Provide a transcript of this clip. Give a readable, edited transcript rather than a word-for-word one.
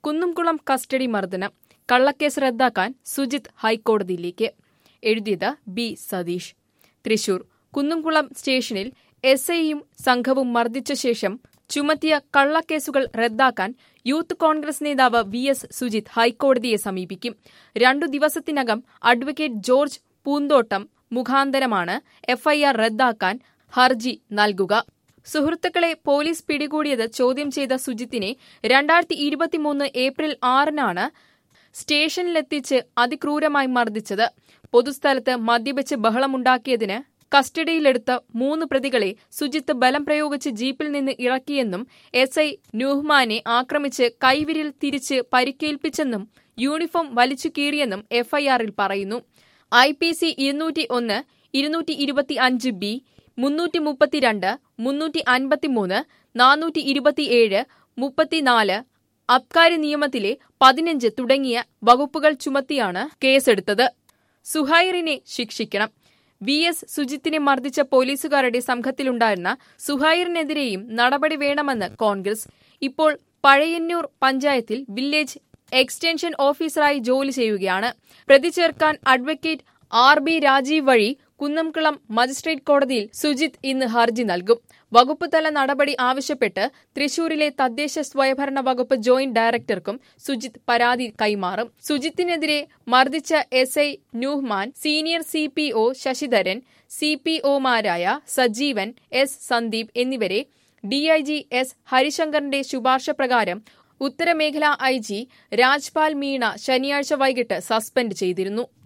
Kunnamkulam custody മർദ്ദനം. കള്ളക്കേസ് റദ്ദാക്കാൻ സുജിത്ത് ഹൈക്കോടതിയിലേക്ക്. എഴുതിയത് ബി സതീഷ്. തൃശൂർ കുന്നംകുളം സ്റ്റേഷനിൽ എസ്ഐയും സംഘവും മർദ്ദിച്ച ശേഷം ചുമത്തിയ കള്ളക്കേസുകൾ റദ്ദാക്കാൻ യൂത്ത് കോൺഗ്രസ് നേതാവ് VS സുജിത്ത് ഹൈക്കോടതിയെ സമീപിക്കും. 2 ദിവസത്തിനകം അഡ്വക്കേറ്റ് ജോർജ് പൂന്തോട്ടം മുഖാന്തരമാണ് FIR റദ്ദാക്കാൻ ഹർജി നൽകുക. സുഹൃത്തുക്കളെ പോലീസ് പിടികൂടിയത് ചോദ്യം ചെയ്ത സുജിത്തിനെ 2023 ഏപ്രിൽ 6-നാണ് സ്റ്റേഷനിലെത്തിച്ച് അതിക്രൂരമായി മർദ്ദിച്ചത്. പൊതുസ്ഥലത്ത് മദ്യപിച്ച് ബഹളമുണ്ടാക്കിയതിന് കസ്റ്റഡിയിലെടുത്ത 3 പ്രതികളെ സുജിത്ത് ബലം പ്രയോഗിച്ച് ജീപ്പിൽ നിന്ന് ഇറക്കിയെന്നും SI നൂഹ്മാനെ ആക്രമിച്ച് കൈവിരൽ തിരിച്ച് പരിക്കേൽപ്പിച്ചെന്നും യൂണിഫോം വലിച്ചു കീറിയെന്നും FIR-ൽ പറയുന്നു. IPC 201, 225B, 332, 353, 427, 34 അബ്കാരി നിയമത്തിലെ 15 തുടങ്ങിയ വകുപ്പുകൾ ചുമത്തിയാണ് കേസെടുത്തത്. സുഹൈറിനെ ശിക്ഷിക്കണം. VS സുജിത്തിനെ മർദ്ദിച്ച പോലീസുകാരുടെ സംഘത്തിലുണ്ടായിരുന്ന സുഹൈറിനെതിരെയും നടപടി വേണമെന്ന് കോൺഗ്രസ്. ഇപ്പോൾ പഴയന്നൂർ പഞ്ചായത്തിൽ വില്ലേജ് എക്സ്റ്റൻഷൻ ഓഫീസറായി ജോലി ചെയ്യുകയാണ്. പ്രതി ചേർക്കാൻ അഡ്വക്കേറ്റ് RB രാജീവ് വഴി കുന്നംകുളം മജിസ്ട്രേറ്റ് കോടതിയിൽ സുജിത്ത് ഇന്ന് ഹർജി നൽകും. വകുപ്പ് തല നടപടി ആവശ്യപ്പെട്ട് തൃശൂരിലെ തദ്ദേശ സ്വയംഭരണ വകുപ്പ് ജോയിന്റ് ഡയറക്ടർക്കും സുജിത്ത് പരാതി കൈമാറും. സുജിത്തിനെതിരെ മർദ്ദിച്ച SI Noohman, senior CPO Sasidharan, CPOമാരായ സജീവൻ, S സന്ദീപ് എന്നിവരെ DIG S ഹരിശങ്കറിന്റെ ശുപാർശ പ്രകാരം ഉത്തരമേഖലാ IG രാജ്പാൽ മീണ ശനിയാഴ്ച വൈകിട്ട് സസ്പെൻഡ് ചെയ്തിരുന്നു.